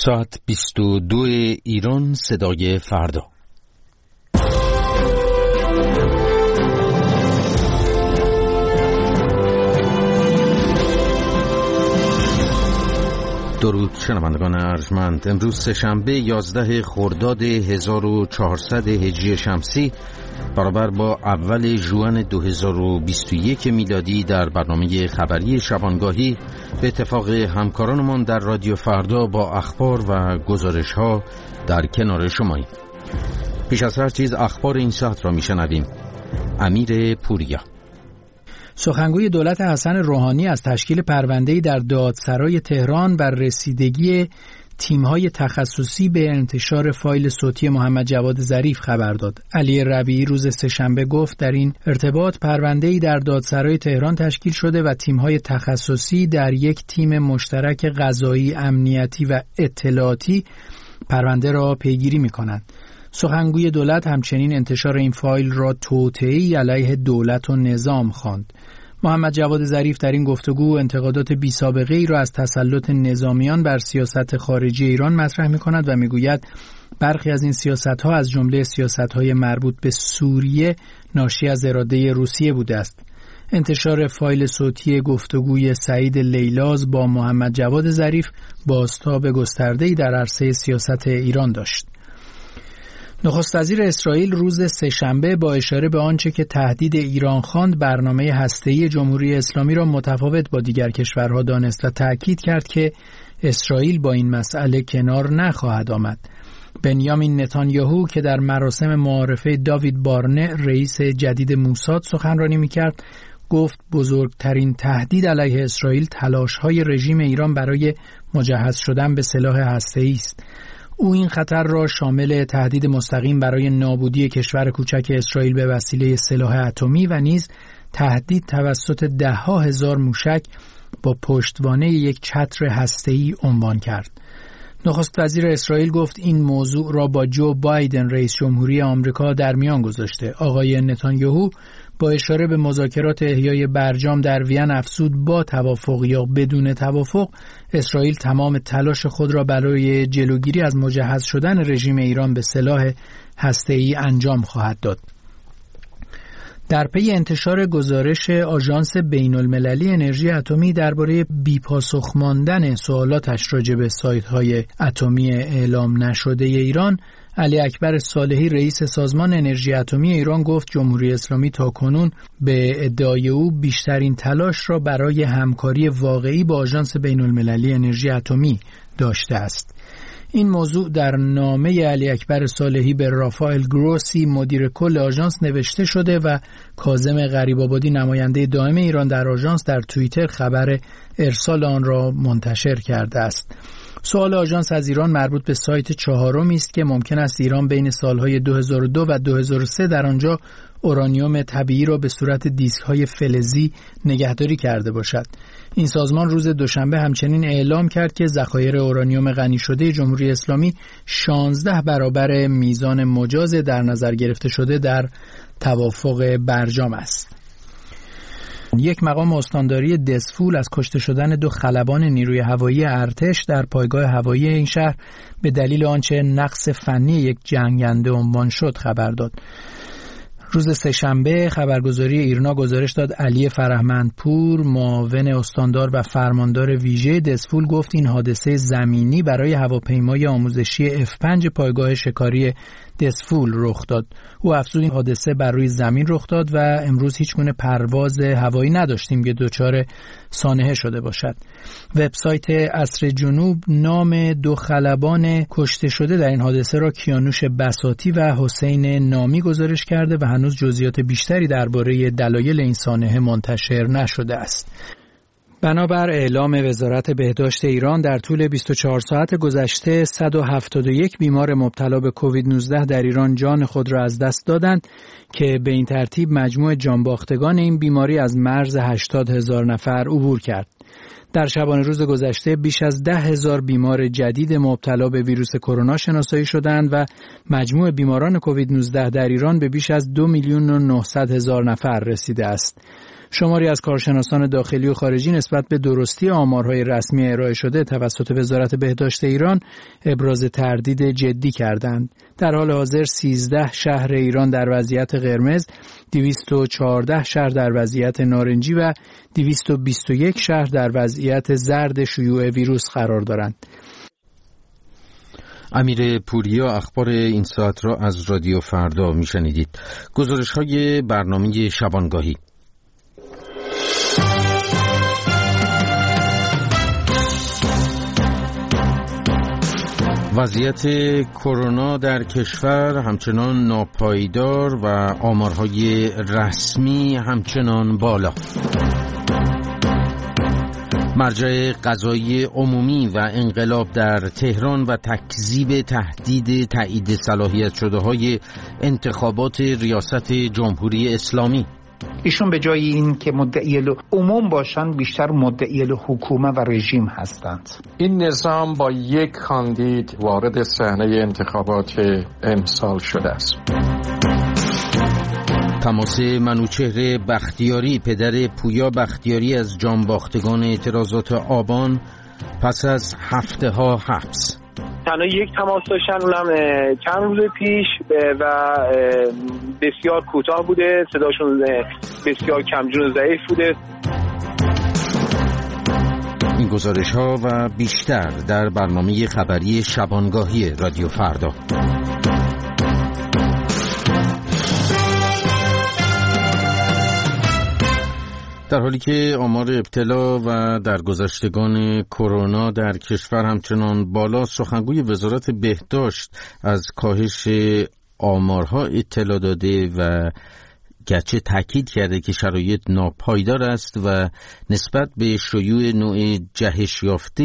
ساعت 22 ایران، صدای فردا. درود شنوندگان ارجمند. امروز سه‌شنبه 11 خرداد 1400 هجری شمسی برابر با اول ژوئن 2021 میلادی در برنامه خبری شبانگاهی به اتفاق همکارانمان در رادیو فردا با اخبار و گزارش‌ها در کنار شماییم. پیش از هر چیز اخبار این ساعت را میشنویم. امیر پوریا. سخنگوی دولت حسن روحانی از تشکیل پرونده‌ای در دادسرای تهران بر رسیدگی تیم‌های تخصصی به انتشار فایل صوتی محمد جواد ظریف خبر داد. علی ربیعی روز سه‌شنبه گفت در این ارتباط پرونده‌ای در دادسرای تهران تشکیل شده و تیم‌های تخصصی در یک تیم مشترک قضایی، امنیتی و اطلاعاتی پرونده را پیگیری می‌کنند. سخنگوی دولت همچنین انتشار این فایل را توطئه‌ای علیه دولت و نظام خواند. محمد جواد ظریف در این گفتگو انتقادات بی‌سابقه‌ای را از تسلط نظامیان بر سیاست خارجی ایران مطرح می‌کند و می‌گوید برخی از این سیاست‌ها از جمله سیاست‌های مربوط به سوریه ناشی از اراده روسیه بوده است. انتشار فایل صوتی گفتگوی سعید لیلاز با محمد جواد ظریف بازتاب گسترده‌ای در عرصه سیاست ایران داشت. نخست وزیر اسرائیل روز سه‌شنبه با اشاره به آنچه که تهدید ایران خواند برنامه هسته‌ای جمهوری اسلامی را متفاوت با دیگر کشورها دانست و تأکید کرد که اسرائیل با این مسئله کنار نخواهد آمد. بنیامین نتانیاهو که در مراسم معارفه داوید بارنه رئیس جدید موساد سخنرانی می‌کرد گفت بزرگترین تهدید علیه اسرائیل تلاش‌های رژیم ایران برای مجهز شدن به سلاح هسته‌ای است. او این خطر را شامل تهدید مستقیم برای نابودی کشور کوچک اسرائیل به وسیله سلاح اتمی و نیز تهدید توسط ده‌ها هزار موشک با پشتوانه یک چتر هسته‌ای عنوان کرد. نخست وزیر اسرائیل گفت این موضوع را با جو بایدن رئیس جمهوری آمریکا در میان گذاشته. آقای نتانیاهو با اشاره به مذاکرات احیای برجام در وین افزود با توافق یا بدون توافق اسرائیل تمام تلاش خود را برای جلوگیری از مجهز شدن رژیم ایران به سلاح هسته‌ای انجام خواهد داد. در پی انتشار گزارش آژانس بین‌المللی انرژی اتمی درباره بی‌پاسخ ماندن سوالاتش راجع به سایت‌های اتمی اعلام نشده ایران، علی اکبر صالحی رئیس سازمان انرژی اتمی ایران گفت جمهوری اسلامی تاکنون به ادعای او بیشترین تلاش را برای همکاری واقعی با آژانس بین‌المللی انرژی اتمی داشته است. این موضوع در نامه علی اکبر صالحی به رافائل گروسی مدیر کل آژانس نوشته شده و کاظم غریب‌آبادی نماینده دائم ایران در آژانس در توییتر خبر ارسال آن را منتشر کرده است. سوال آژانس از ایران مربوط به سایت چهارمی است که ممکن است ایران بین سالهای 2002 و 2003 در آنجا اورانیوم طبیعی را به صورت دیسک‌های فلزی نگهداری کرده باشد. این سازمان روز دوشنبه همچنین اعلام کرد که ذخایر اورانیوم غنی شده جمهوری اسلامی 16 برابر میزان مجاز در نظر گرفته شده در توافق برجام است. یک مقام استانداری دسفول از کشته شدن 2 خلبان نیروی هوایی ارتش در پایگاه هوایی این شهر به دلیل آنچه نقص فنی یک جنگنده عنوان شد خبر داد. روز سه‌شنبه خبرگزاری ایرنا گزارش داد علی فرهمندپور معاون استاندار و فرماندار ویژه دسفول گفت این حادثه زمینی برای هواپیمای آموزشی F5 پایگاه شکاری دسفول رخ داد. او افزود این حادثه بر روی زمین رخ داد و امروز هیچگونه پرواز هوایی نداشتیم که دچار سانحه شده باشد. وبسایت عصر جنوب نام 2 خلبان کشته شده در این حادثه را کیانوش بساطی و حسین نامی گزارش کرده و هنوز جزئیات بیشتری درباره دلایل این سانحه منتشر نشده است. بنابر اعلام وزارت بهداشت ایران در طول 24 ساعت گذشته 171 بیمار مبتلا به کووید 19 در ایران جان خود را از دست دادند که به این ترتیب مجموع جانباختگان این بیماری از مرز 80,000 نفر عبور کرد. در شبانه روز گذشته بیش از 10,000 بیمار جدید مبتلا به ویروس کرونا شناسایی شدند و مجموع بیماران کووید 19 در ایران به بیش از 2,900,000 نفر رسیده است. شماری از کارشناسان داخلی و خارجی نسبت به درستی آمارهای رسمی ارائه شده توسط وزارت بهداشت ایران ابراز تردید جدی کردند. در حال حاضر 13 شهر ایران در وضعیت قرمز، 214 شهر در وضعیت نارنجی و 221 شهر در وضعیت زرد شیوع ویروس قرار دارند. امیر پوریا، اخبار این ساعت را از رادیو فردا میشنیدید. گزارش‌های برنامه شبانگاهی. وضعیت کرونا در کشور همچنان ناپایدار و آمارهای رسمی همچنان بالا. مرجع قضایی عمومی و انقلاب در تهران و تکذیب تهدید تایید صلاحیت شده های انتخابات ریاست جمهوری اسلامی. ایشون به جای این که مدعی عموم باشند بیشتر مدعی حکومت و رژیم هستند. این نظام با یک کاندید وارد صحنه انتخابات امسال شده است. تماس منوچهر بختیاری، پدر پویا بختیاری از جانباختگان اعتراضات آبان پس از هفته ها حبس. تنها یک تماس داشتن، اونم چند روز پیش و بسیار کوتاه بوده، صداشون بسیار کمجون و ضعیف بوده. این گزارش ها و بیشتر در برنامه خبری شبانگاهی رادیو فردا. در حالی که آمار ابتلا و درگذشتگان کرونا در کشور همچنان بالا، سخنگوی وزارت بهداشت از کاهش آمارها اطلاع داده و گرچه تاکید کرده که شرایط ناپایدار است و نسبت به شیوع نوع جهش یافته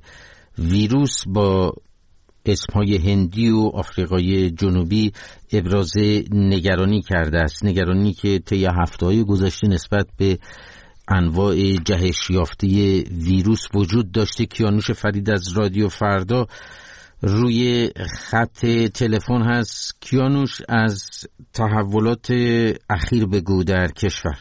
ویروس با اسمهای هندی و آفریقای جنوبی ابراز نگرانی کرده است. نگرانی که طی هفته‌های گذشته نسبت به انواع جهش یافته ویروس وجود داشته. کیانوش فرید از رادیو فردا روی خط تلفن هست. کیانوش، از تحولات اخیر بگو در کشور.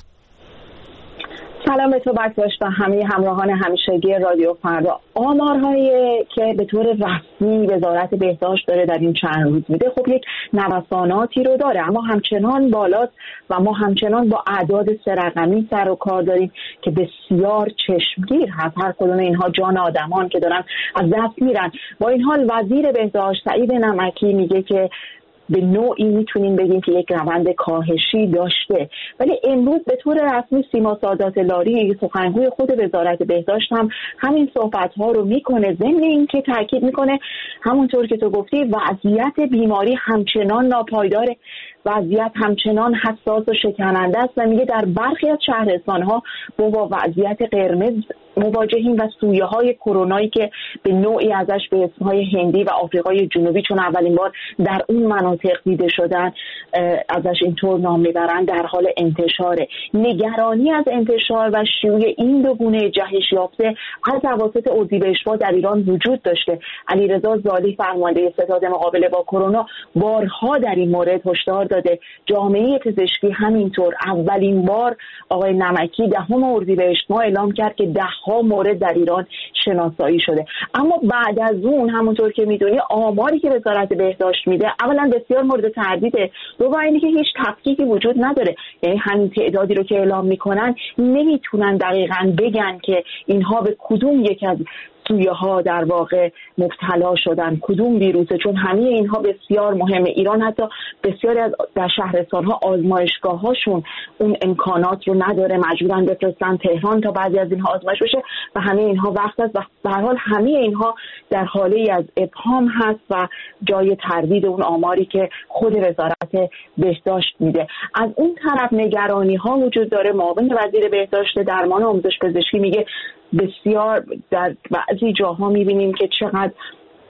سلام به تو بکتاش و همه همراهان همیشگی رادیو فردا. آمارهایی که به طور رسمی وزارت بهداشت داره در این چند روز میده خب یک نوساناتی رو داره، اما همچنان بالاست و ما همچنان با اعداد سه رقمی سر و کار داریم که بسیار چشمگیر هست. هر کدوم اینها جان آدمان که دارن از دست میرن. با این حال وزیر بهداشت سعید نمکی میگه که به نوعی میتونیم بگیم که یک روند کاهشی داشته، ولی امروز به طور رسمی سیما سادات لاری سخنگوی خود وزارت بهداشت هم همین صحبت‌ها رو میکنه، ضمن اینکه تاکید میکنه همونطور که تو گفتی وضعیت بیماری همچنان ناپایداره، وضعیت همچنان حساس و شکننده است و میگه در برخی از شهرستان‌ها با وضعیت قرمز مواجهیم و سویه‌های کرونایی که به نوعی ازش به اسمهای هندی و آفریقای جنوبی چون اولین بار در اون مناطق دیده شدن ازش اینطور نام میبرن در حال انتشاره. نگرانی از انتشار و شیوع این دو گونه جهش یافته از اواسط اردیبهشت در ایران وجود داشته. علیرضا زالی فرمانده ستاد مقابله با کرونا بارها در این مورد هشدار داده. جامعه پزشکی همینطور. اولین بار آقای نمکی 10 اردیبهشت ماه اعلام کرد که 10 مورد در ایران شناسایی شده. اما بعد از اون همونطور که میدونی آماری که وزارت بهداشت میده اولا بسیار مورد تردیده، دوم اینه که هیچ تفکیکی وجود نداره. یعنی همین تعدادی رو که اعلام میکنن نمیتونن دقیقاً بگن که اینها به کدوم یک از سویه ها در واقع مبتلا شدن، کدوم ویروسه، چون همه اینها بسیار مهمه. ایران حتی بسیاری از در شهرستان ها آزمایشگاه هاشون اون امکانات رو نداره، مجبورن بفرستن تهران تا بعضی از اینها آزمایش بشه و همه اینها وقت است و به هر حال همه اینها در حاله از ابهام هست و جای تردید اون آماری که خود وزارت بهداشت میده. از اون طرف نگرانی ها وجود داره. معاون وزیر بهداشت درمان و آموزش پزشکی میگه بسیار در بعضی جاها میبینیم که چقدر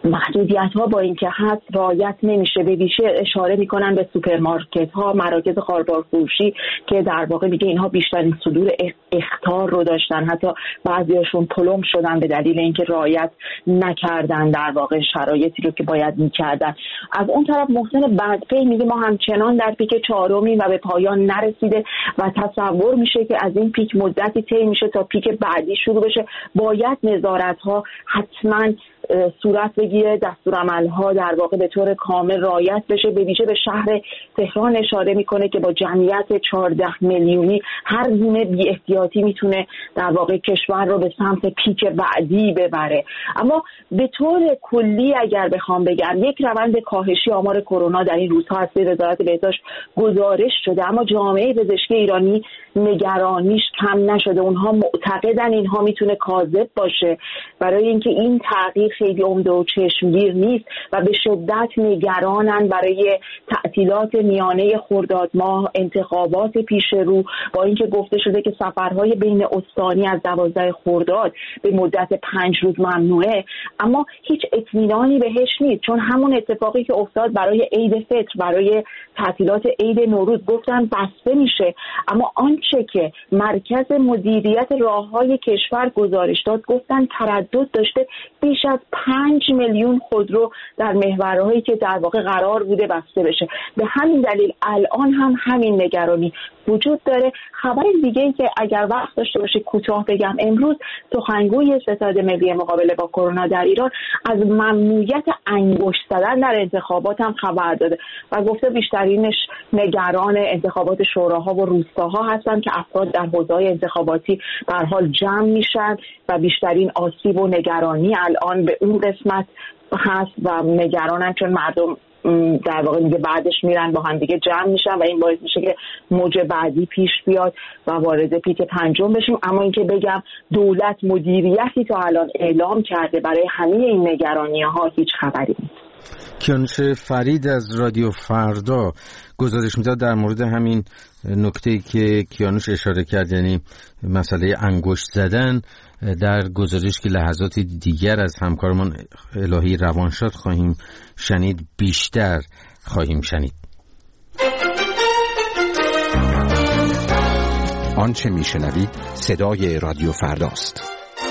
محدودیت‌ها با اینکه هست رعایت نمیشه. به ویژه اشاره میکنن به سوپرمارکت‌ها، مراکز خاربار فروشی که در واقع میگه اینها بیشترین صدور اخطار رو داشتن، حتی بعضیاشون پلم شدن به دلیل اینکه رعایت نکردن در واقع شرایطی رو که باید میکردن. از اون طرف محسن بدپی میگه ما همچنان در پیک چهارمی و به پایان نرسیده و تصور میشه که از این پیک مدتی طی میشه تا پیک بعدی شروع بشه. باید نظارت‌ها حتما صورت بگیره، دستورالعمل‌ها در واقع به طور کامل رعایت بشه. به ویژه به شهر تهران اشاره میکنه که با جمعیت 14 میلیونی هر گونه بی احتیاطی میتونه در واقع کشور رو به سمت پیک بعدی ببره. اما به طور کلی اگر بخوام بگم یک روند کاهشی آمار کرونا در این روزها از وزارت بهداشت گزارش شده، اما جامعه پزشکی ایرانی نگرانیش کم نشده. اونها معتقدن اینها میتونه کاذب باشه، برای اینکه این تغییر خیلی عمده و چشمگیر نیست و به شدت نگرانن برای تعطیلات میانه خرداد ماه، انتخابات پیش رو، با اینکه گفته شده که سفرهای بین استانی از 12 خرداد به مدت 5 روز ممنوعه، اما هیچ اطمینانی بهش نیست، چون همون اتفاقی که افتاد برای عید فطر، برای تعطیلات عید نوروز گفتن بسته میشه، اما آنچه که مرکز مدیریت راههای کشور گزارش داد گفتن تردد داشته بیش از 5 میلیون خودرو در محورهایی که در واقع قرار بوده بسته بشه. به همین دلیل الان هم همین نگرانی وجود داره. خبر دیگه‌ای که اگر وقت داشته باشه کوتاه بگم، امروز سخنگوی ستاد ملی مقابله با کرونا در ایران از ممنوعیت انگشت زدن در انتخابات هم خبر داده و گفته بیشترینش نگران انتخابات شوراها و روستاها هستن که افراد در حوزه‌های انتخاباتی به هر حال جمع میشن و بیشترین آسیب و نگرانی الان به اون قسمت هست و نگرانن، چون مردم در واقع دیگه بعدش میرن با هم دیگه جمع میشن و این باعث میشه که موج بعدی پیش بیاد و وارد پیک پنجم بشیم. اما اینکه بگم دولت مدیریتی تا الان اعلام کرده برای همه این نگرانی‌ها هیچ خبری نیست. کیانوش فرید از رادیو فردا گزارش میداد در مورد همین نکته‌ای که کیانوش اشاره کرد، یعنی مسئله انگشت زدن، در گزارش که لحظات دیگر از همکارمان الهی روانشاد خواهیم شنید بیشتر خواهیم شنید. آنچه میشنوید صدای رادیو فرداست.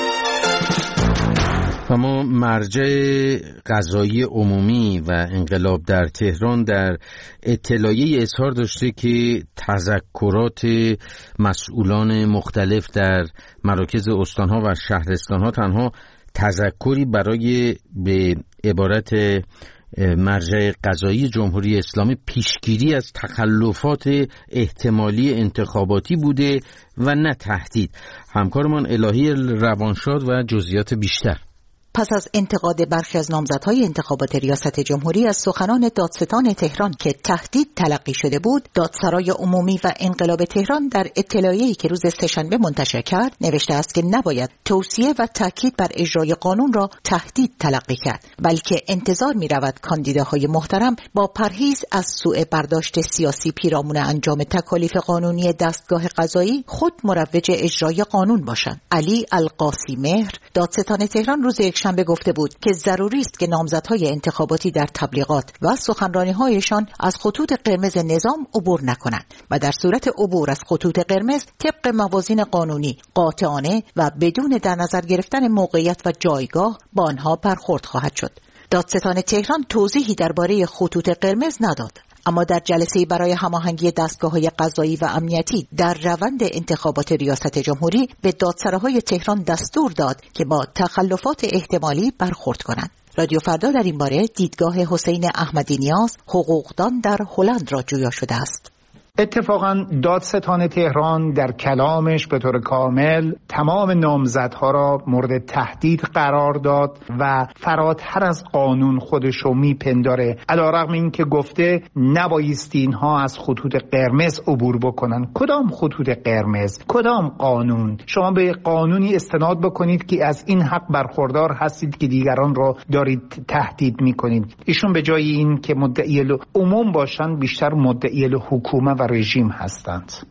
و ما مرجع قضایی عمومی و انقلاب در تهران در اطلاعیه اظهار داشته که تذکرات مسئولان مختلف در مراکز استانها و شهرستانها تنها تذکری برای به عبارت مرجع قضایی جمهوری اسلامی پیشگیری از تخلفات احتمالی انتخاباتی بوده و نه تهدید. همکارمان الهی روانشاد و جزئیات بیشتر. پس از انتقاد برخی از نامزدهای انتخابات ریاست جمهوری از سخنان دادستان تهران که تهدید تلقی شده بود، دادسرای عمومی و انقلاب تهران در اطلاعیه‌ای که روز سه‌شنبه منتشر کرد نوشته است که نباید توصیه و تاکید بر اجرای قانون را تهدید تلقی کرد، بلکه انتظار می‌رود کاندیداهای محترم با پرهیز از سوء برداشت سیاسی پیرامون انجام تکالیف قانونی دستگاه قضایی خود مروج اجرای قانون باشند. علی القاسی مهر دادستان تهران روز شنبه گفته بود که ضروری است که نامزدهای انتخاباتی در تبلیغات و سخنرانی‌هایشان از خطوط قرمز نظام عبور نکنند و در صورت عبور از خطوط قرمز طبق موازین قانونی قاطعانه و بدون در نظر گرفتن موقعیت و جایگاه با آنها برخورد خواهد شد. دادستان تهران توضیحی درباره خطوط قرمز نداد، اما در جلسه‌ای برای هماهنگی دستگاه‌های قضایی و امنیتی در روند انتخابات ریاست جمهوری به دادسراهای تهران دستور داد که با تخلفات احتمالی برخورد کنند. رادیو فردا در این باره دیدگاه حسین احمدی نیاز، حقوقدان در هلند را جویا شده است. اتفاقا دادستان تهران در کلامش به طور کامل تمام نامزدها را مورد تهدید قرار داد و فراتر از قانون خودش رو میپنداره، علیرغم این که گفته نبایستی اینها از خطوط قرمز عبور بکنن. کدام خطوط قرمز؟ کدام قانون؟ شما به قانونی استناد بکنید که از این حق برخوردار هستید که دیگران رو دارید تهدید میکنید. ایشون به جای این که مدعی عموم باشن بیشتر مدعی حکومت و رژیم هستند.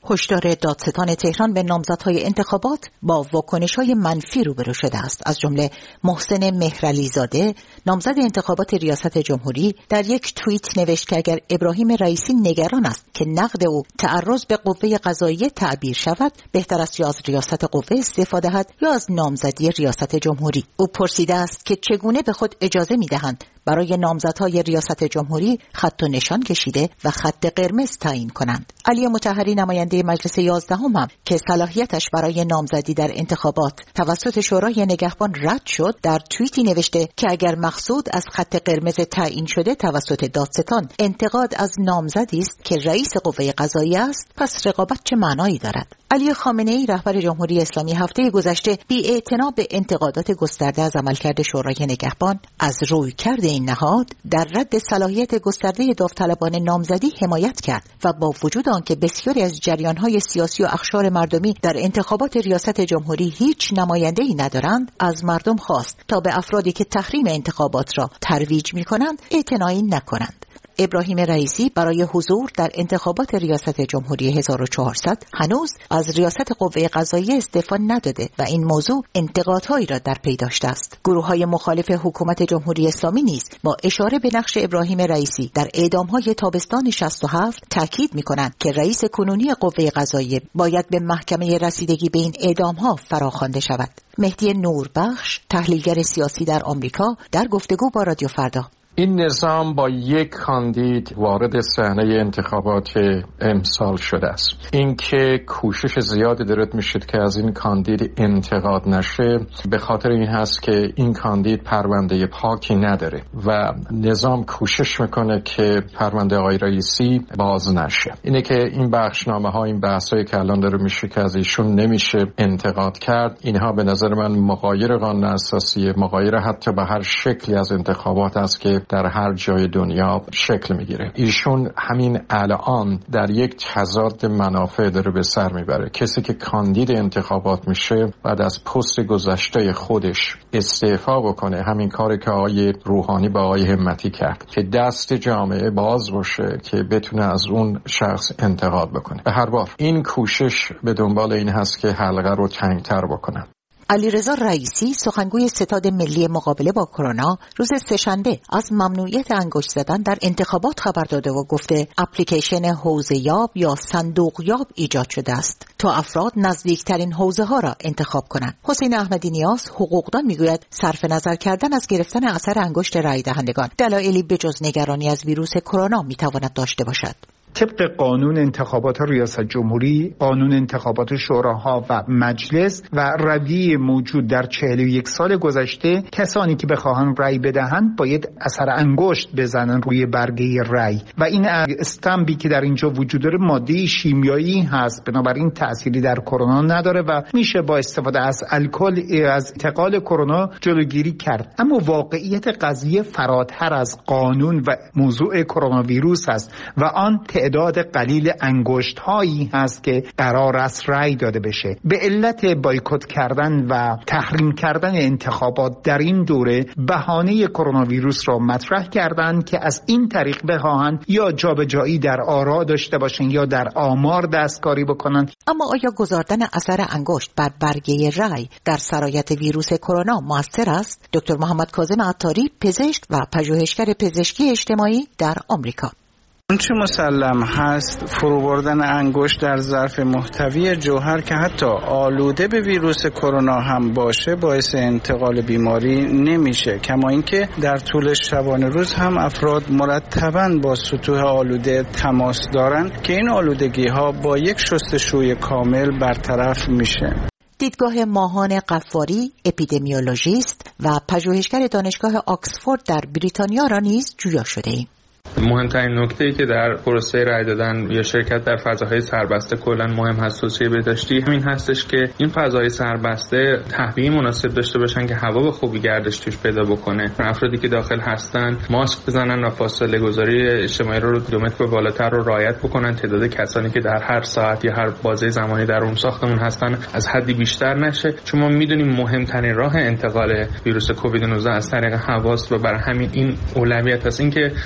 هشدار دادستان تهران به نامزدهای انتخابات با واکنش‌های منفی روبرو شده است. از جمله محسن مهرعلیزاده نامزد انتخابات ریاست جمهوری در یک توییت نوشت که اگر ابراهیم رئیسی نگران است که نقد او تعرض به قوه قضاییه تعبیر شود، بهتر است یا از ریاست قوه استفاده دهد یا از نامزدی ریاست جمهوری. او پرسیده است که چگونه به خود اجازه می‌دهند برای نامزدهای ریاست جمهوری خط و نشان کشیده و خط قرمز تعیین کنند. علی مطهری نماینده مجلس 11 هم که صلاحیتش برای نامزدی در انتخابات توسط شورای نگهبان رد شد، در توییتی نوشته که اگر مقصود از خط قرمز تعیین شده توسط دادستان انتقاد از نامزدی است که رئیس قوه قضاییه است، پس رقابت چه معنایی دارد؟ علی خامنه‌ای رهبر جمهوری اسلامی هفته گذشته بی‌اعتنا به انتقادات گسترده از عملکرد شورای نگهبان از رویکرد این نهاد در رد صلاحیت گسترده داوطلبان نامزدی حمایت کرد و با وجود آنکه بسیاری از جریان‌های سیاسی و اقشار مردمی در انتخابات ریاست جمهوری هیچ نماینده‌ای ندارند، از مردم خواست تا به افرادی که تحریم انتخابات را ترویج می‌کنند اعتنایی نکنند. ابراهیم رئیسی برای حضور در انتخابات ریاست جمهوری 1400 هنوز از ریاست قوه قضاییه استعفا نداده و این موضوع انتقادهایی را در پی داشته است. گروه‌های مخالف حکومت جمهوری اسلامی نیز با اشاره به نقش ابراهیم رئیسی در اعدام‌های تابستان 67 تاکید می‌کنند که رئیس کنونی قوه قضاییه باید به محکمه رسیدگی به این اعدام‌ها فراخوانده شود. مهدی نوربخش، تحلیلگر سیاسی در آمریکا، در گفتگو با رادیو فردا: این نظام با یک کاندید وارد صحنه انتخابات امسال شده است. اینکه کوشش زیادی دارد میشد که از این کاندید انتقاد نشه، به خاطر این هست که این کاندید پرونده پاکی نداره و نظام کوشش میکنه که پرونده آقای رئیسی باز نشه. اینه که این بخشنامه ها، این بحثایی که الان داره میشه که از ایشون نمیشه انتقاد کرد، اینها به نظر من مغایر قانون اساسی، مغایر حتی به هر شکلی از انتخابات است که در هر جای دنیا شکل میگیره. ایشون همین الان در یک تضاد منافع داره به سر میبره. کسی که کاندید انتخابات میشه بعد از پست گذشته خودش استعفا بکنه، همین کاری که آقای روحانی با آقای همتی کرد که دست جامعه باز باشه که بتونه از اون شخص انتقاد بکنه. به هر حال این کوشش به دنبال این هست که حلقه رو تنگتر بکنن. علیرضا رئیسی، سخنگوی ستاد ملی مقابله با کرونا، روز سه‌شنبه از ممنوعیت انگشت زدن در انتخابات خبر داده و گفته اپلیکیشن حوزه‌یاب یا صندوقیاب ایجاد شده است تا افراد نزدیکترین حوزه ها را انتخاب کنند. حسین احمدی نیاز، حقوقدان، میگوید صرف نظر کردن از گرفتن اثر انگشت رای دهندگان دلایلی بجز نگرانی از ویروس کرونا میتواند داشته باشد. طبق قانون انتخابات ریاست جمهوری، قانون انتخابات شوراها و مجلس و رویه موجود در 41 سال گذشته، کسانی که بخواهند رأی بدهند باید اثر انگشت بزنن روی برگه رأی و این استمپی که در اینجا وجود داره ماده شیمیایی هست، بنابراین تأثیری در کرونا نداره و میشه با استفاده از الکل از انتقال کرونا جلوگیری کرد. اما واقعیت قضیه فراتر از قانون و موضوع کرونا ویروس است و آن تعداد قلیل انگشت هایی هست که قرار است رأی داده بشه. به علت بایکوت کردن و تحریم کردن انتخابات در این دوره بهانه کرونا ویروس را مطرح کردند که از این طریق بخواهند یا جابجایی در آرا داشته باشند یا در آمار دستکاری بکنند. اما آیا گذاردن اثر انگشت بر برگه رأی در سرایت ویروس کرونا مؤثر است؟ دکتر محمد کاظم عطاری، پزشک و پژوهشگر پزشکی اجتماعی در آمریکا: چه مسلم هست فرو بردن انگشت در ظرف محتوی جوهر که حتی آلوده به ویروس کرونا هم باشه باعث انتقال بیماری نمیشه، کما اینکه در طول شبانه روز هم افراد مرتباً با سطوح آلوده تماس دارن که این آلودگی ها با یک شستشوی کامل برطرف میشه. دیدگاه ماهان قفاری، اپیدمیولوژیست و پژوهشگر دانشگاه آکسفورد در بریتانیا را نیز جویا شده ایم. مهمترین نکته‌ای که در پروسه رای دادن یا شرکت در فضاهای سربسته کلا مهم هست توصیه بهداشتی همین هستش که این فضاهای سربسته تهویه مناسب داشته باشن که هوا به خوبی گردش توش پیدا بکنه. افرادی که داخل هستن ماسک بزنن و فاصله گذاری اجتماعی رو 2 متر بالاتر رو رعایت بکنن. تعداد کسانی که در هر ساعت یا هر بازه زمانی در اون ساختمون هستن از حدی بیشتر نشه، چون ما میدونیم مهمترین راه انتقال ویروس کووید 19 از طریق هواست و برای همین این اولویت است. اینکه افراد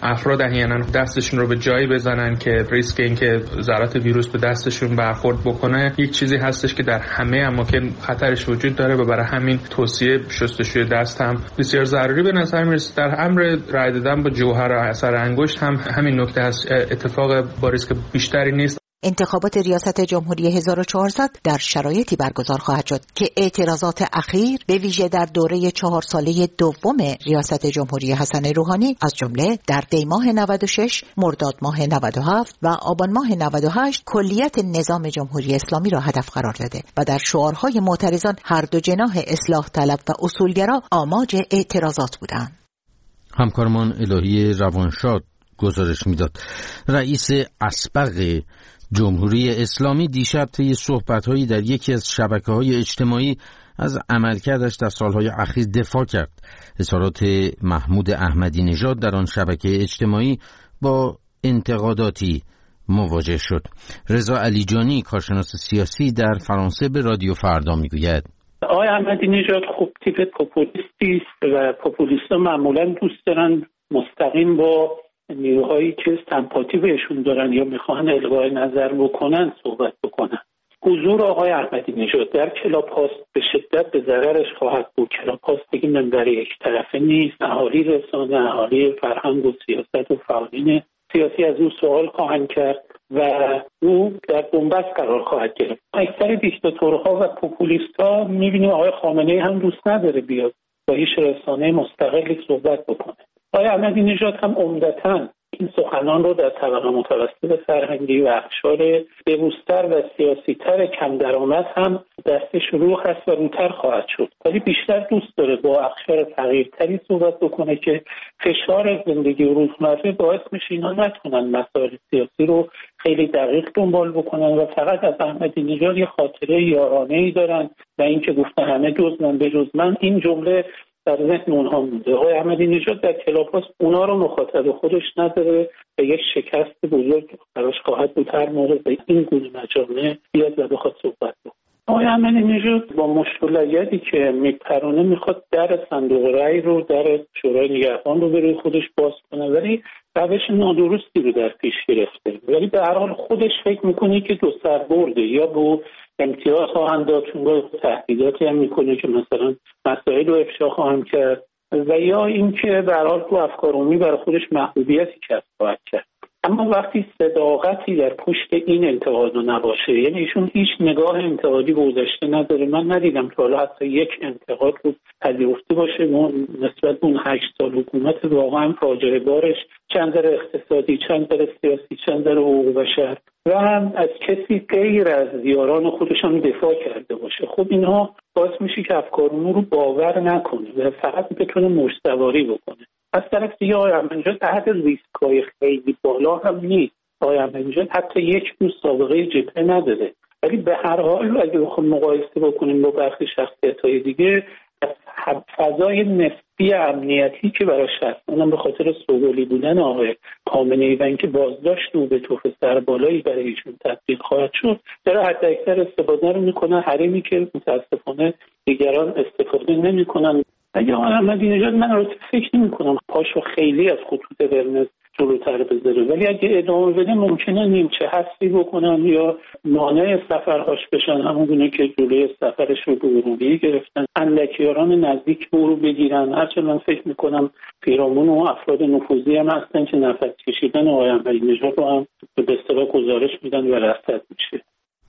احیانا دستشون رو به جایی بزنن که ریسک اینکه ذرات ویروس به دستشون برخورد بکنه یک چیزی هستش که در همه اماکن خطرش وجود داره و برای همین توصیه شستشوی دست هم بسیار ضروری به نظر میرسه. در امر رای دادن با جوهر اثر انگشت هم همین نکته هست، اتفاق با ریسک بیشتری نیست. انتخابات ریاست جمهوری 1400 در شرایطی برگزار خواهد شد که اعتراضات اخیر به ویژه در دوره 4 ساله دوم ریاست جمهوری حسن روحانی از جمله در دی ماه 96، مرداد ماه 97 و آبان ماه 98 کلیت نظام جمهوری اسلامی را هدف قرار داده و در شعارهای معترضان هر دو جناح اصلاح طلب و اصولگرا آماج اعتراضات بودند. همکارمان الهی روانشاد گزارش میداد. رئیس اسبق جمهوری اسلامی دیشب طی صحبت‌هایی در یکی از شبکه‌های اجتماعی از عملکردش در سالهای اخیر دفاع کرد. اظهارات محمود احمدی نژاد در آن شبکه اجتماعی با انتقاداتی مواجه شد. رضا علیجانی کارشناس سیاسی در فرانسه به رادیو فردا میگوید آقای احمدی نژاد خوب تیپ پوپولیستی است و پوپولیست‌ها معمولاً دوست دارن مستقیم با نیروهایی که سمپاتی بهشون دارن یا میخوان الغای نظر بکنن صحبت بکنن. حضور آقای احمدی نژاد در کلاب هاست به شدت به ضررش خواهد بود. کلاب هاست دیگه منبر یک طرفه نیست. اهالی رسانه، اهالی فرهنگ و سیاست و فعالین سیاسی از او سوال خواهند کرد و او در بنبست قرار خواهد گرفت. اکثر دیکتاتورها و پوپولیست‌ها می‌بینیم آقای خامنه‌ای هم دوست نداره بیاد با هیچ رسانه مستقلی صحبت بکنه. آقای احمدی نژاد هم عمدتاً این سخنان رو در طبقه متوسط فرهنگی و اقشار بروزتر و سیاسی‌تر کم درآمد هم دستش رو هست و روتر خواهد شد. ولی بیشتر دوست داره با اقشار فقیرتری صحبت بکنه که فشار زندگی روزمره باعث میشه اینا نتونن مسائل سیاسی رو خیلی دقیق دنبال بکنن و فقط از احمدی نژاد یه خاطره یارانه‌ای دارن و این که گفتن همه جز من به جز من، این جمله در ذهن اونها مونده. آقای احمدی نژاد در کلاپاس اونا رو مخاطب خودش نداره و یک شکست بزرگ براش خواهد بود هر موقع به این گونه مجامع بیاد و بخواد صحبت کنه. آقای احمدی نژاد با مشغولیتی که میپرونه میخواد در صندوق رای رو، در شورای نگهبان رو برای خودش باز کنه، ولی روش نادرستی رو در پیش گرفته. ولی به هر حال خودش فکر میکنه که دو سر برده، یا به امتیاز خواهند داد چون تهدیداتی هم میکنه که مثلا مسائل رو افشا خواهند کرد، و یا اینکه به هر حال تو افکار عمومی برای خودش محبوبیتی کسب خواهد کرد. اما وقتی صداقتی در پشت این انتقاد نباشه، یعنی ایشون هیچ نگاه انتقادی به گذشته نداره، من ندیدم که حالا حتی یک انتقاد رو پذیرفته باشه نسبت به اون 8 سال حکومت واقعا فاجعه بارش، چند در اقتصادی، چند در سیاسی، چند در حقوق بشر، و هم از کسی غیر از یاران خودش هم دفاع کرده باشه. خب اینها باعث میشه که افکار عمومی رو باور نکنه و فقط بتونه مشتواری بکنه. از طرف دیگه آقای احمدی نژاد تحت ریسک‌های خیلی بالا هم نیست. آقای احمدی نژاد حتی یک روز سابقه جبهه نداره، ولی به هر حال اگه بخوام مقایسه بکنیم با برخی شخصیت‌های دیگه، از فضای نسبی امنیتی که براش هست، اونم به خاطر سوگلی بودن آقای خامنه‌ای و اینکه بازداشت او به توف سربالایی برای ایشون تطبیق خواهد شد، داره حداکثر استفاده رو میکنه، حریمی که متاسفانه دیگران استفاده نمیکنن. اگه آقای احمدی نژاد، من رو فکر نمی‌کنم پاشو خیلی از خطوط قرمز جلوتر بذاره، ولی اگه ادامه بده ممکنه نیمچه حذفی بکنن یا مانع سفرهاش بشن، همونگونه که جلوی سفرش رو به ارومیه گرفتن، اندکیاران نزدیک به او رو بگیرن. هرچند من فکر میکنم پیرامون و افراد نفوذی هم هستن که نفس کشیدن آقای احمدی نژاد رو هم به اصطلاح گزارش میدن و رصد میشه.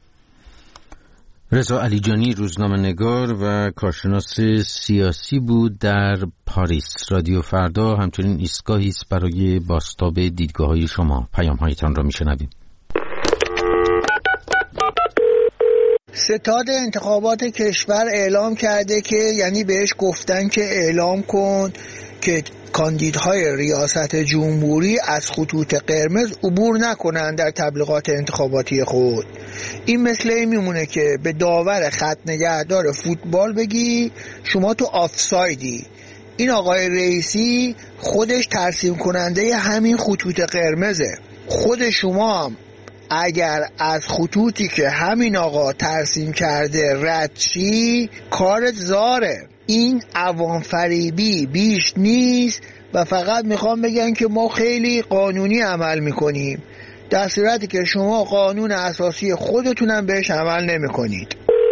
رضا علیجانی روزنامه‌نگار و کارشناس سیاسی بود در پاریس. رادیو فردا همچنین ایستگاهی است برای بازتاب دیدگاه‌های شما. پیام‌هایتان را می‌شنویم. ستاد انتخابات کشور اعلام کرده که یعنی بهش گفتن که اعلام کن که کاندیدهای ریاست جمهوری از خطوط قرمز عبور نکنن در تبلیغات انتخاباتی خود. این مثل این میمونه که به داور خط نگهدار فوتبال بگی شما تو آفسایدی. این آقای رئیسی خودش ترسیم کننده همین خطوط قرمزه. خود شما هم اگر از خطوطی که همین آقا ترسیم کرده رد شی، کارت زاره. این عوام فریبی بیش نیست و فقط میخوام بگن که ما خیلی قانونی عمل میکنیم، در صورتی که شما قانون اساسی خودتونم بهش عمل نمیکنید.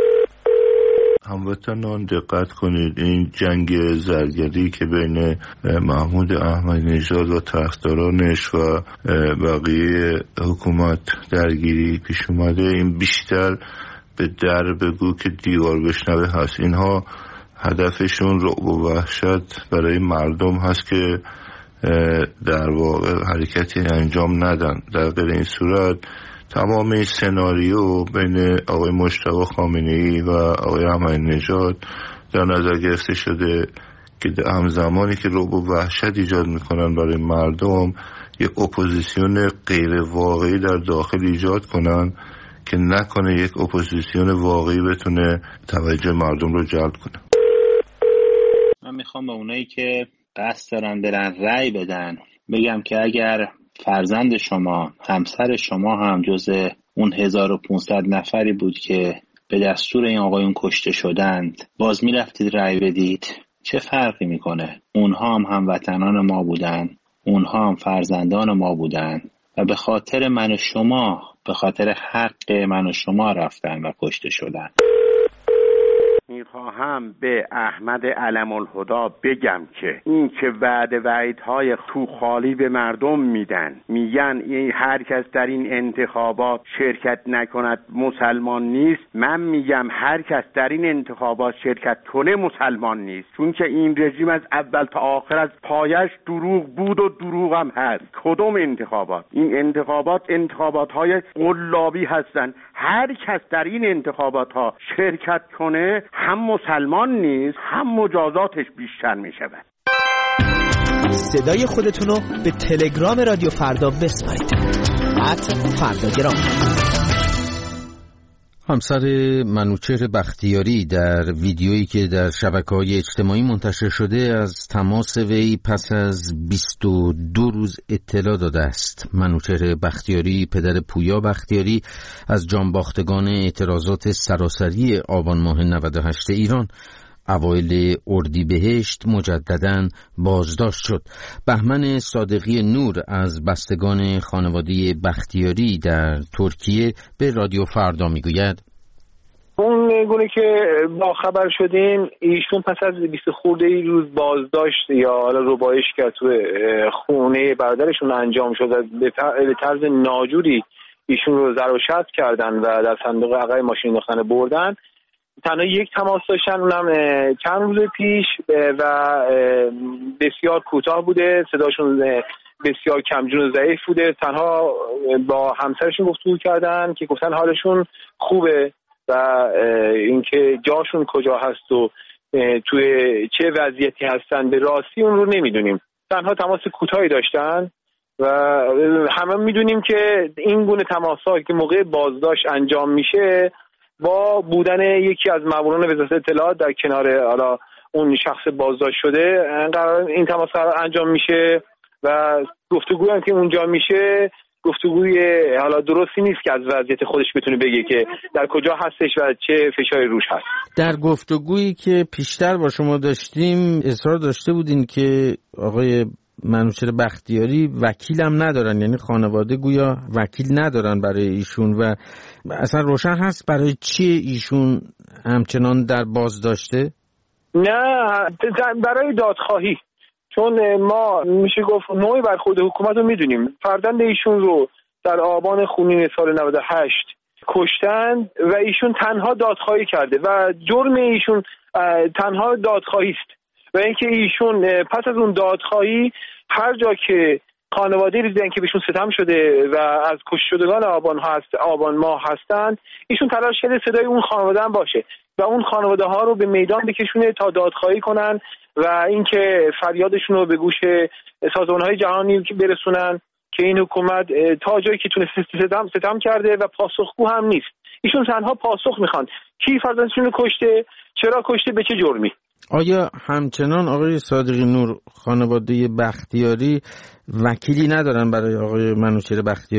هموطنان دقت کنید، این جنگ زرگری که بین محمود احمدی نژاد و طرفدارانش و بقیه حکومت درگیری پیش اومده، این بیشتر به در بگو که دیوار بشنوه هست. اینها هدفشون رعب و وحشت برای مردم هست که در واقع حرکتی انجام ندن. در غیر این صورت تمام این سناریو بین آقای مجتبی خامنه‌ای و آقای احمدی نژاد در نظر گرفته شده که همزمانی که رعب و وحشت ایجاد میکنن برای مردم، یک اپوزیسیون غیر واقعی در داخل ایجاد کنن که نکنه یک اپوزیسیون واقعی بتونه توجه مردم رو جلب کنه. من میخوام به اونایی که قصد دارن برن رأی بدن بگم که اگر فرزند شما، همسر شما هم جز اون 1500 نفری بود که به دستور این آقایون کشته شدند، باز میرفتید رأی بدید، چه فرقی میکنه؟ اونها هم هموطنان ما بودن، اونها هم فرزندان ما بودن و به خاطر من و شما، به خاطر حق من و شما رفتن و کشته شدن. میخواهم به احمد علم الهدا بگم که این که وعدهای تو خالی به مردم میدن، میگن هر کس در این انتخابات شرکت نکند مسلمان نیست، من میگم هر کس در این انتخابات شرکت کنه مسلمان نیست، چون که این رژیم از اول تا آخر از پایش دروغ بود و دروغ هم هست. کدوم انتخابات؟ این انتخابات های قلابی هستن. هر کس در این انتخابات ها شرکت کنه هم مسلمان نیست، هم مجازاتش بیشتر می شود. صدای خودتونو به تلگرام رادیو فردا بسپارید. @فرداگرام. همسر منوچهر بختیاری در ویدیویی که در شبکه‌های اجتماعی منتشر شده از تماس وی پس از 22 روز اطلاع داده است. منوچهر بختیاری پدر پویا بختیاری از جانباختگان اعتراضات سراسری آبان ماه 98 ایران اوایل اردیبهشت مجدداً بازداشت شد. بهمن صادقی نور از بستگان خانواده بختیاری در ترکیه به رادیو فردا میگوید اون گونه که با خبر شدیم ایشون پس از 20 خورده روز بازداشت یا حالا ربایش که تو خونه برادرشون انجام شد، به طرز ناجوری ایشون رو ضرب و شتم کردن و در صندوق عقب ماشین انداختن بردن. تنها یک تماس داشتن، اونم چند روز پیش و بسیار کوتاه بوده، صداشون بسیار کمجون و ضعیف بوده. تنها با همسرشون گفتگو کردن که گفتن حالشون خوبه و اینکه جاشون کجا هست و توی چه وضعیتی هستن به راستی اون رو نمیدونیم. تنها تماس کوتاهی داشتن و همه میدونیم که این گونه تماس‌ها که موقع بازداشت انجام میشه با بودن یکی از ماموران وزارت اطلاعات در کنار حالا اون شخص بازداشت شده این تماس انجام میشه و گفتگویی هم که اونجا میشه گفتگوی حالا درستی نیست که از وضعیت خودش بتونه بگه که در کجا هستش و چه فشاری روش هست. در گفتگویی که پیشتر با شما داشتیم اصرار داشته بودین که آقای منوچهر بختیاری وکیل هم ندارن، یعنی خانواده گویا وکیل ندارن برای ایشون و اصلا روشن هست برای چی ایشون همچنان در بازداشته؟ نه، برای دادخواهی، چون ما میشه گفت نوعی برخورد حکومت رو میدونیم. فرزند ایشون رو در آبان خونین سال 98 کشتن و ایشون تنها دادخواهی کرده و جرم ایشون تنها دادخواهی است و اینکه ایشون پس از اون دادخواهی هر جا که خانواده دیدن که بهشون ستم شده و از کشتگان آبان ماه هستند، ایشون تلاش کرده صدای اون خانواده هم باشه و اون خانواده ها رو به میدان بکشونه تا دادخواهی کنن و اینکه فریادشون رو به گوش سازمان‌های جهانی برسونن که این حکومت تا جایی که تونسته ستم کرده و پاسخگو هم نیست. ایشون تنها پاسخ میخوان کی فرزندشون رو کشته، چرا کشته، به چه جرمی. آیا همچنان آقای صادقی نور خانواده بختیاری وکیلی ندارن برای آقای منوچهر بختیاری؟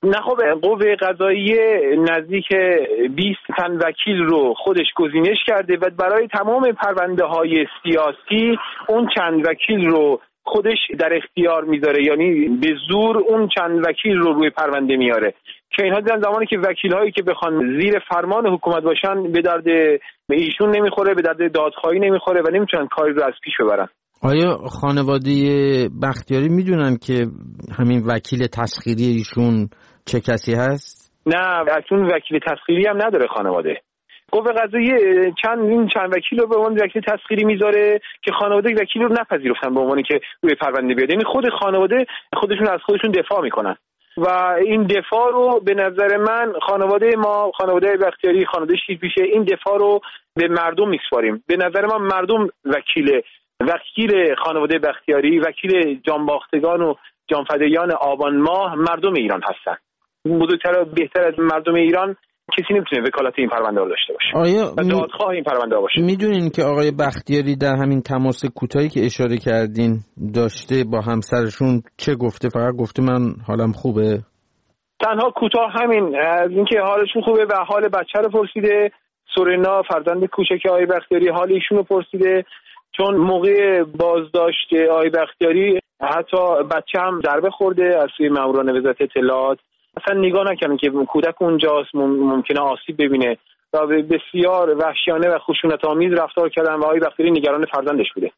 نه خب قوه قضاییه نزدیک 20 تن وکیل رو خودش گزینش کرده و برای تمام پرونده های سیاسی اون چند وکیل رو خودش در اختیار میذاره، یعنی به زور اون چند وکیل رو روی پرونده میاره که اینها دیدن زمانی که وکیل هایی که بخوان زیر فرمان حکومت باشن به درد ایشون نمیخوره، به درد دادخواهی نمیخوره و نمیتونن کاری رو از پیش ببرن. آیا خانواده بختیاری میدونن که همین وکیل تسخیری ایشون چه کسی هست؟ نه، اصلا وکیل تسخیری هم نداره خانواده. قوه قضاییه چند وکیل رو به عنوان وکیل تسخیری میذاره که خانواده وکیل رو نپذیرفتن به عنوانی که روی پرونده بیاد، یعنی خود خانواده خودشون از خودشون دفاع میکنن و این دفاع رو به نظر من خانواده ما، خانواده بختیاری، خانواده شیرپیشه، این دفاع رو به مردم میسپاریم. به نظر من مردم وکیل خانواده بختیاری، وکیل جانباختگان و جانفدایان آبان ماه مردم ایران هستن. بزرگتر و بهتر از مردم ایران کسی نمیتونه وکالت این پرونده رو داشته باشه. آیا دادخواه این پرونده باشه. میدونین که آقای بختیاری در همین تماس کوتاهی که اشاره کردین داشته با همسرشون چه گفته؟ فقط گفته من حالم خوبه؟ تنها کوتاه همین، از اینکه حالشون خوبه و حال بچه رو پرسیده. سورینا فرزند کوچک آقای بختیاری حال ایشون رو پرسیده، چون موقع بازداشت آقای بختیاری حتی بچه هم ضربه خورده از سوی ماموران وزارت اطلاعات. اصلا نگاه نکردن که کودک اونجاست ممکنه آسیب ببینه و بسیار وحشیانه و خشونت‌آمیز رفتار کردن و آقای بختیاری نگران فرزندش بوده.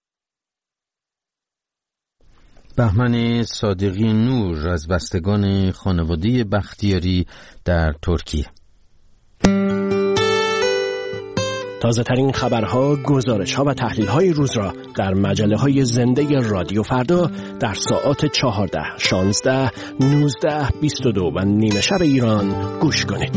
بهمن صادقی نور از بستگان خانواده بختیاری در ترکیه. تازه ترین خبرها، گزارش‌ها و تحلیل‌های روز را در مجله‌های زنده رادیو فردا در ساعات 14، 16، 19، 22 و نیمه شب ایران گوش کنید.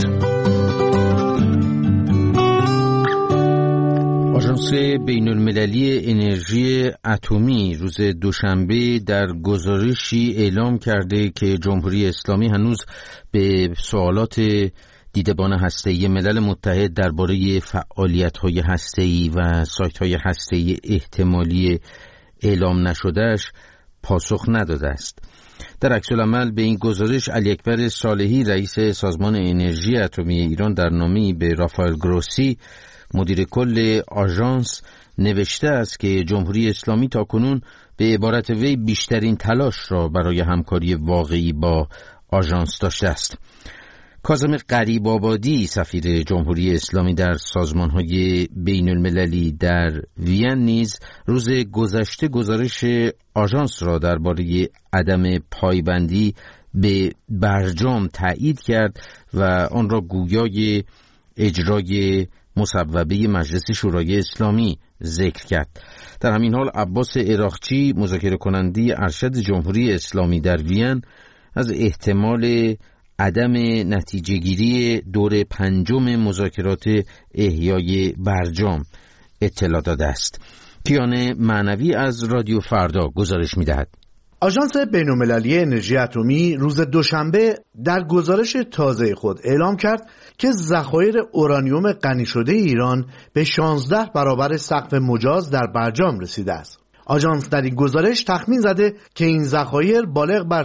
آژانس بین‌المللی انرژی اتمی روز دوشنبه در گزارشی اعلام کرده که جمهوری اسلامی هنوز به سوالات دیدبان هسته‌ای ملل متحد درباره فعالیت‌های هسته‌ای و سایت‌های هسته‌ای احتمالی اعلام نشده‌اش پاسخ نداده است. در عکس العمل به این گزارش علی اکبر صالحی رئیس سازمان انرژی اتمی ایران در نامه‌ای به رافائل گروسی مدیر کل آژانس نوشته است که جمهوری اسلامی تاکنون به عبارت وی بیشترین تلاش را برای همکاری واقعی با آژانس داشته است. کاظم غریب آبادی سفیر جمهوری اسلامی در سازمان‌های بین‌المللی در وین نیز روز گذشته گزارش آژانس را درباره عدم پایبندی به برجام تایید کرد و آن را گویای اجرای مصوبه مجلس شورای اسلامی ذکر کرد. در همین حال عباس عراقچی مذاکره کننده ارشد جمهوری اسلامی در وین از احتمال عدم نتیجه گیری دور پنجم مذاکرات احیای برجام اطلاع داده است. کیان معنوی از رادیو فردا گزارش می‌دهد. آژانس بین‌المللی انرژی اتمی روز دوشنبه در گزارش تازه خود اعلام کرد که ذخایر اورانیوم غنی شده ایران به 16 برابر سقف مجاز در برجام رسیده است. آژانس در این گزارش تخمین زده که این ذخایر بالغ بر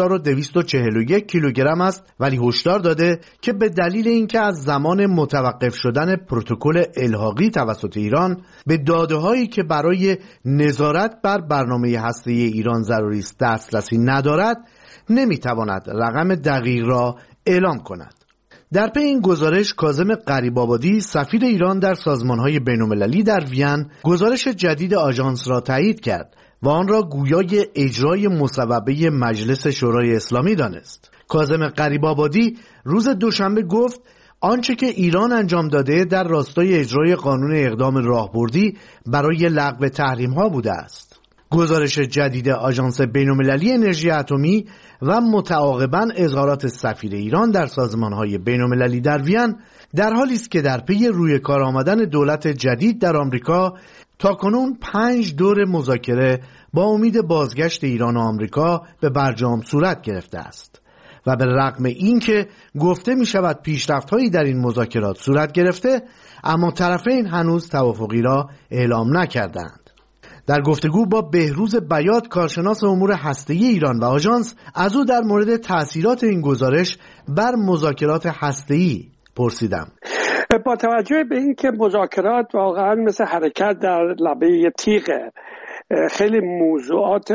3241 کیلوگرم است، ولی هشدار داده که به دلیل اینکه از زمان متوقف شدن پروتکل الحاقی توسط ایران به داده‌هایی که برای نظارت بر برنامه هسته‌ای ایران ضروری است دسترسی ندارد، نمیتواند رقم دقیق را اعلام کند. در پی این گزارش کاظم غریب آبادی سفیر ایران در سازمان‌های بین‌المللی در وین گزارش جدید آژانس را تایید کرد و آن را گویای اجرای مصوبه مجلس شورای اسلامی دانست. کاظم غریب آبادی روز دوشنبه گفت آنچه که ایران انجام داده در راستای اجرای قانون اقدام راهبردی برای لغو تحریم‌ها بوده است. گزارش جدید آژانس بین‌المللی انرژی اتمی و متعاقباً اظهارات سفیر ایران در سازمان‌های بین‌المللی در وین در حالی است که در پی روی کار آمدن دولت جدید در آمریکا تاکنون 5 دور مذاکره با امید بازگشت ایران و آمریکا به برجام صورت گرفته است و به رغم اینکه گفته می شود پیشرفت‌هایی در این مذاکرات صورت گرفته، اما طرفین هنوز توافقی را اعلام نکردند. در گفتگو با بهروز بیات کارشناس امور هسته‌ای ایران و آژانس از او در مورد تأثیرات این گزارش بر مذاکرات هسته‌ای پرسیدم. با توجه به اینکه مذاکرات واقعا مثل حرکت در لبه تیغه، خیلی موضوعات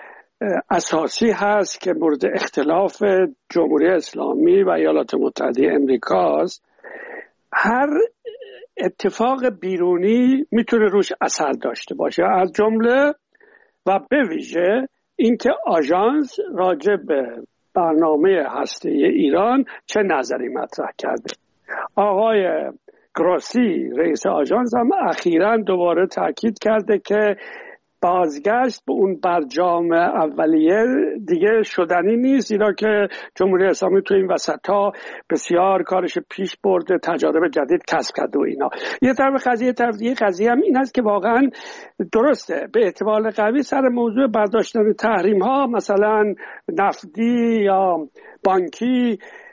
اساسی هست که مورد اختلاف جمهوری اسلامی و ایالات متحده امریکاست، هر اتفاق بیرونی میتونه روش اثر داشته باشه، از جمله و به ویژه اینکه آژانس راجع به برنامه هسته‌ای ایران چه نظری مطرح کرده. آقای گروسی رئیس آژانس هم اخیراً دوباره تاکید کرده که بازگشت به اون برجام اولیه دیگه شدنی نیست، زیرا که جمهوری اسلامی تو این وسط‌ها بسیار کارش پیش برده، تجارب جدید کسب کرده و اینا. یه طرف قضیه هم این است که واقعا درسته به احتمال قوی سر موضوع برداشتن تحریم‌ها مثلا نفتی یا بانکی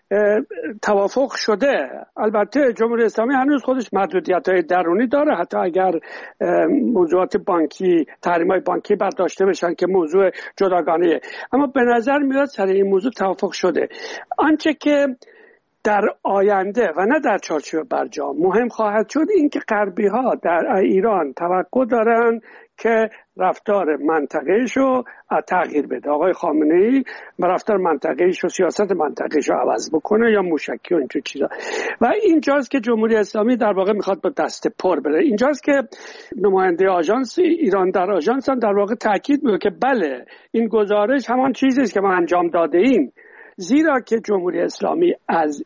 توافق شده. البته جمهوری اسلامی هنوز خودش محدودیت‌های درونی داره، حتی اگر موضوعات بانکی، تحریم‌های بانکی برداشته بشن که موضوع جداگانه، اما به نظر میاد سر این موضوع توافق شده. آنچه که در آینده و نه در چارچوب برجام مهم خواهد شد این که غربی‌ها در ایران توقع دارن که رفتار منطقه‌شو تغییر بده. آقای خامنه‌ای رفتار منطقه‌شو، سیاست منطقه‌شو عوض بکنه یا موشکی و اینجور چیزا. و اینجاست که جمهوری اسلامی در واقع میخواد با دست پر بره. اینجاست که نماینده آژانس ایران در آژانس هم در واقع تاکید میکنه که بله این گزارش همان چیزی است که ما انجام داده ایم، زیرا که جمهوری اسلامی از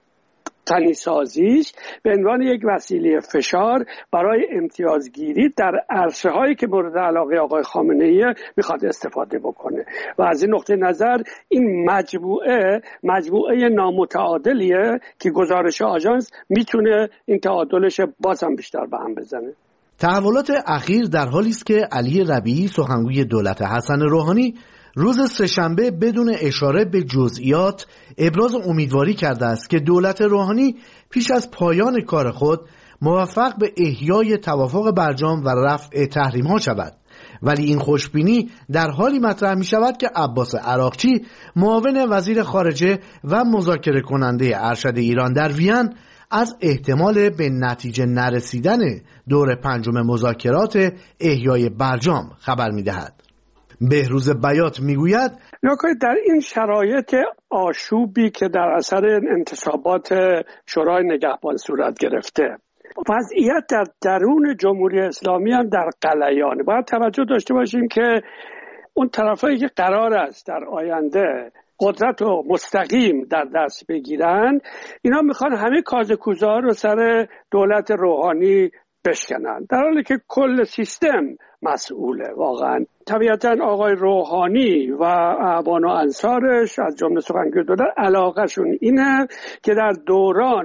تنی‌سازیش به عنوان یک وسیله فشار برای امتیازگیری در عرصه‌هایی که مورد علاقه آقای خامنه‌ای میخواد استفاده بکنه و از این نقطه نظر این مجموعه نامتعادلیه که گزارش آژانس میتونه این تعادلش بازم بیشتر به هم بزنه. تحولات اخیر در حالی است که علی ربیعی سخنگوی دولت حسن روحانی روز سه‌شنبه بدون اشاره به جزئیات ابراز امیدواری کرده است که دولت روحانی پیش از پایان کار خود موفق به احیای توافق برجام و رفع تحریم‌ها شود. ولی این خوشبینی در حالی مطرح می شود که عباس عراقچی معاون وزیر خارجه و مذاکره کننده ارشد ایران در وین از احتمال به نتیجه نرسیدن دور پنجم مذاکرات احیای برجام خبر می دهد. بهروز بیات میگوید در این شرایط آشوبی که در اثر انتصابات شورای نگهبان صورت گرفته، وضعیت در درون جمهوری اسلامی هم در غلیانه. باید توجه داشته باشیم که اون طرفایی که قرار است در آینده قدرت رو مستقیم در دست بگیرن، اینا میخوان همه کاز کوزه ها رو سر دولت روحانی بشکنن، در حالی که کل سیستم مسئوله. واقعا طبیعتا آقای روحانی و اعوان و انصارش از جمله سخنگوی دولت علاقهشون اینه که در دوران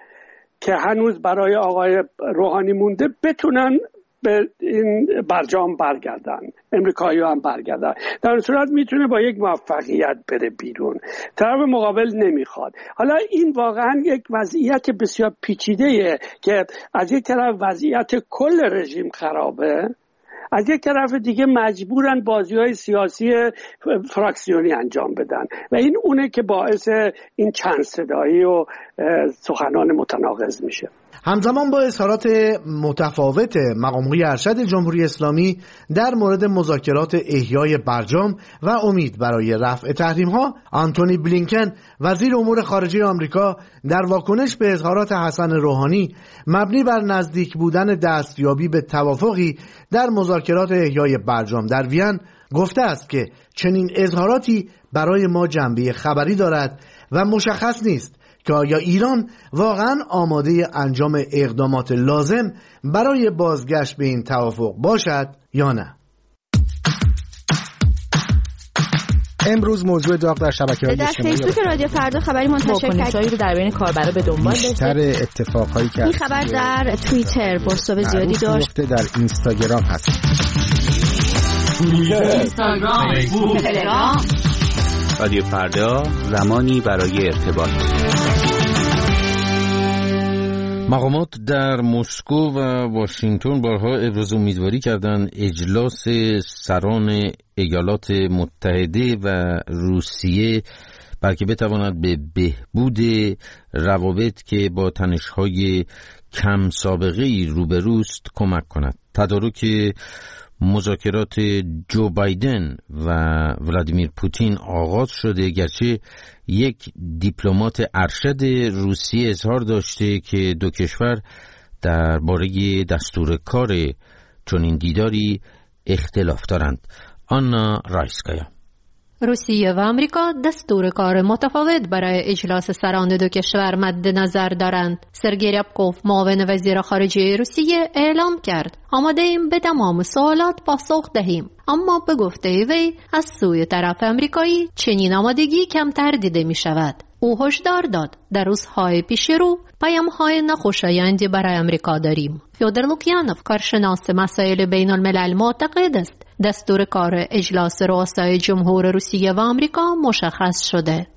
که هنوز برای آقای روحانی مونده بتونن به این برجام برگردن، امریکایی هم برگردن. در این صورت میتونه با یک موفقیت بره بیرون، طرف مقابل نمیخواد. حالا این واقعا یک وضعیت بسیار پیچیده‌ایه که از یک طرف وضعیت کل رژیم خرابه، از یک طرف دیگه مجبورن بازی‌های سیاسی فراکسیونی انجام بدن و این اونه که باعث این چند صدایی و سخنان متناقض میشه. همزمان با اظهارات متفاوت مقام‌های ارشد جمهوری اسلامی در مورد مذاکرات احیای برجام و امید برای رفع تحریم‌ها، آنتونی بلینکن وزیر امور خارجه آمریکا در واکنش به اظهارات حسن روحانی مبنی بر نزدیک بودن دستیابی به توافقی در مذاکرات احیای برجام در وین گفته است که چنین اظهاراتی برای ما جنبه خبری دارد و مشخص نیست که آیا ایران واقعا آماده انجام اقدامات لازم برای بازگشت به این توافق باشد یا نه. امروز موضوع داغ در شبکه‌های اجتماعی در فیسبوک رادیو فردا خبری منتشر کرد رو در بین کاربرا به دنبال داشته. بیشتر اتفاقهایی که این خبر در توییتر بازتاب زیادی داشت. در اینستاگرام هست. اینستاگرام، فیسبوک، تلگرام. رادیو فردا، زمانی برای ارتباط. مقامات در مسکو و واشنگتن بارها ابراز امیدواری کردند اجلاس سران ایالات متحده و روسیه بلکه بتواند به بهبود روابط که با تنش‌های کم سابقه‌ای روبروست کمک کند. تدارک مذاکرات جو بایدن و ولادیمیر پوتین آغاز شده، گرچه یک دیپلمات ارشد روسیه اظهار داشته که دو کشور درباره دستور کار چنین دیداری اختلاف دارند. آنا رایسکایا. روسیه و آمریکا دستور کار متفاوت برای اجلاس سران دو کشور مد نظر دارند. سرگئی ریابکوف معاون وزیر خارجه روسیه اعلام کرد آماده ایم به تمام سوالات پاسخ دهیم، اما به گفته وی از سوی طرف آمریکایی چنین آمادگی کمتر دیده می شود. او هشدار داد در روزهای پیش رو پیام‌های ناخوشایندی برای آمریکا داریم. فیودور لوکیانوف کارشناس مسائل بین الملل معتقد است دستور کار اجلاس رؤسای جمهور روسیه و آمریکا مشخص شده.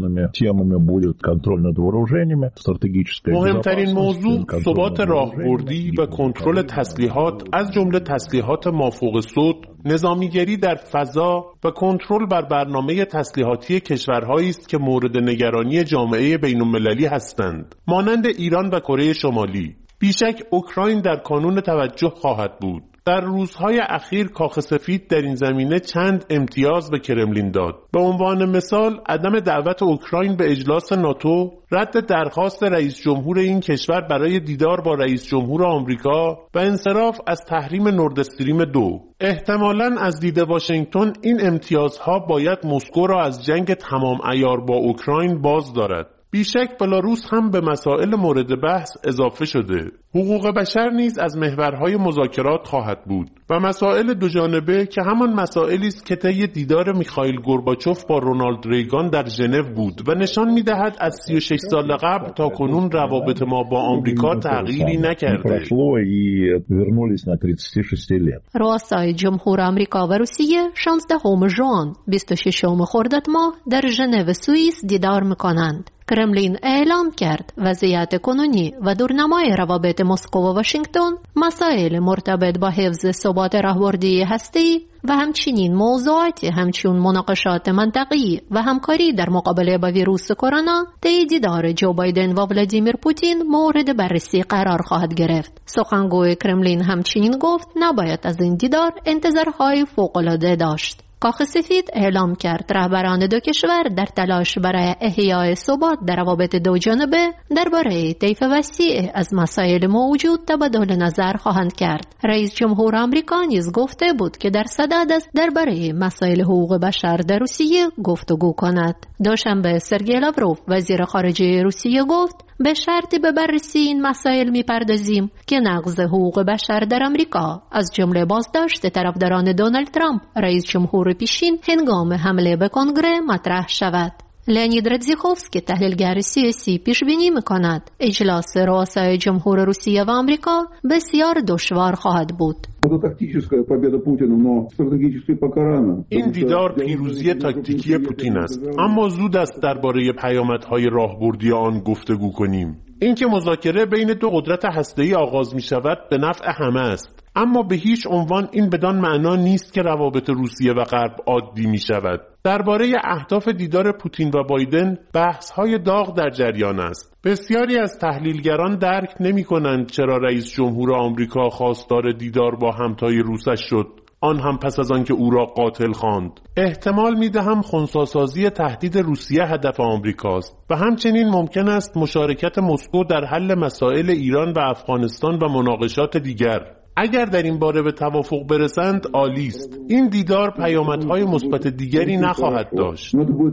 مهمترین موضوع ثبات راهبردی و کنترل تسلیحات از جمله تسلیحات مافوق صوت، نظامیگری در فضا و کنترل بر برنامه تسلیحاتی کشورهایی است که مورد نگرانی جامعه بین‌المللی هستند، مانند ایران و کره شمالی. بیشک اوکراین در کانون توجه خواهد بود. در روزهای اخیر کاخ سفید در این زمینه چند امتیاز به کرملین داد. به عنوان مثال عدم دعوت اوکراین به اجلاس ناتو، رد درخواست رئیس جمهور این کشور برای دیدار با رئیس جمهور آمریکا و انصراف از تحریم نورد استریم 2. احتمالاً از دید واشنگتن این امتیازها باید مسکو را از جنگ تمام عیار با اوکراین باز دارد. بیشک بلاروس هم به مسائل مورد بحث اضافه شده. حقوق بشر نیز از محورهای مذاکرات خواهد بود و مسائل دو جانبه که همان مسائلی است که طی دیدار میخائیل گورباچوف با رونالد ریگان در ژنو بود و نشان می‌دهد از 36 سال قبل تا کنون روابط ما با آمریکا تغییری نکرده. رؤسای جمهور آمریکا و روسیه 16 ژوئن 26 خرداد ماه در ژنو سوئیس دیدار می‌کنند. کرملین اعلام کرد وضعیت کنونی و دورنمای روابط مسکو و واشنگتن، مسائل مرتبط با حفظ ثبات راهبردی هسته‌ای و همچنین موضوعاتی همچون مناقشات منطقی و همکاری در مقابله با ویروس کرونا طی دیدار جو بایدن و ولادیمیر پوتین مورد بررسی قرار خواهد گرفت. سخنگوی کرملین همچنین گفت نباید از این دیدار انتظارهای فوق‌العاده داشت. کاخ سفید اعلام کرد رهبران دو کشور در تلاش برای احیای ثبات در روابط دو جانبه درباره طیف وسیع از مسائل موجود تبادل نظر خواهند کرد. رئیس جمهور آمریکا نیز گفته بود که در صدد است درباره مسائل حقوق بشر در روسیه گفتگو کند. دوشنبه سرگئی لاوروف وزیر خارجه روسیه گفت به شرطی به بررسی این مسائل می‌پردازیم که نقض حقوق بشر در آمریکا از جمله بازداشت طرفداران دونالد ترامپ رئیس جمهور پیشین هنگام حمله به کنگره مطرح شود. لئونید رادزیخوفسکی تحلیلگر سیاسی پیش بینی می‌کند اجلاس رؤسای جمهور روسیه و آمریکا بسیار دشوار خواهد بود. این دیدار پیروزی تاکتیکی پوتین است، اما زود است درباره پیامدهای راهبردی آن گفتگو کنیم. اینکه مذاکره بین دو قدرت هسته‌ای آغاز می شود به نفع همه است، اما به هیچ عنوان این بدان معنا نیست که روابط روسیه و غرب عادی می شود. درباره اهداف دیدار پوتین و بایدن بحث‌های داغ در جریان است. بسیاری از تحلیلگران درک نمی‌کنند چرا رئیس جمهور آمریکا خواستار دیدار با همتای روسش شد، آن هم پس از آن که او را قاتل خواند. احتمال می‌دهم خنثی‌سازی تهدید روسیه هدف آمریکاست و همچنین ممکن است مشارکت مسکو در حل مسائل ایران و افغانستان و مناقشات دیگر. اگر در این باره به توافق برسند عالی است. این دیدار پیامدهای مثبت دیگری نخواهد داشت.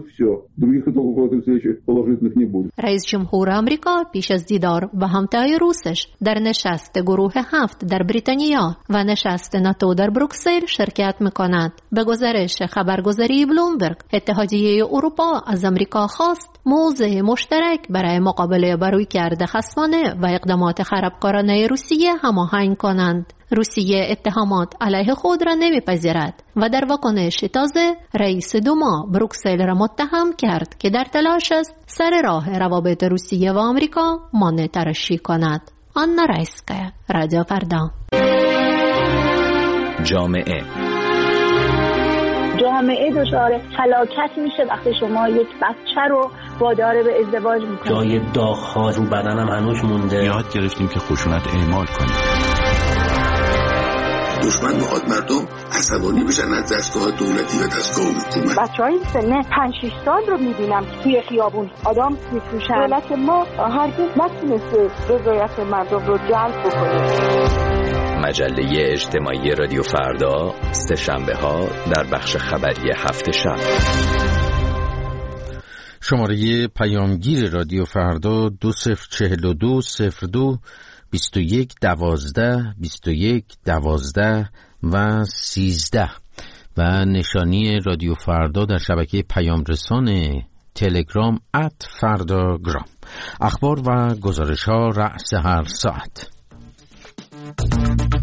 رئیس جمهور آمریکا پیش از دیدار با همتای روسش در نشست گروه 7 در بریتانیا و نشست ناتو در بروکسل شرکت می‌کند. به گزارش خبرگزاری بلومبرگ، اتحادیه اروپا از آمریکا خواست موضع مشترک برای مقابله با رویکرد خصمانه و اقدامات خرابکارانه روسیه هماهنگ کنند. روسیه اتهامات علیه خود را نمیپذیرد و در واکنش تازه رئیس دوما بروکسل را متهم کرد که در تلاش است سر راه روابط روسیه و آمریکا مانع تراشی کند. آنا رایسکایا، رادیو فردا. جامعه دچار هلاکت میشه وقتی شما یک بچه رو وادار به ازدواج میکنید. جای داغ‌ها رو بدنم هنوز مونده. یاد گرفتیم که خشونت اعمال کنیم. دشمن میخواد مردم عصبانی بشن از دستگاه دولتی و دستگاه حکومت. بچهای سن 5-6 سال رو میبینم توی خیابون آدم میفروشن. دولت ما هرگز نتونسته رضایت مردم رو جلب بکنه. مجله اجتماعی رادیو فردا سه‌شنبه ها در بخش خبری هفت شب. شماره پیامگیر رادیو فردا 2042 02 21 12 21 12 و 13 و نشانی رادیو فردا در شبکه پیام رسان تلگرام @فرداگرام. اخبار و گزارش ها رأس هر ساعت.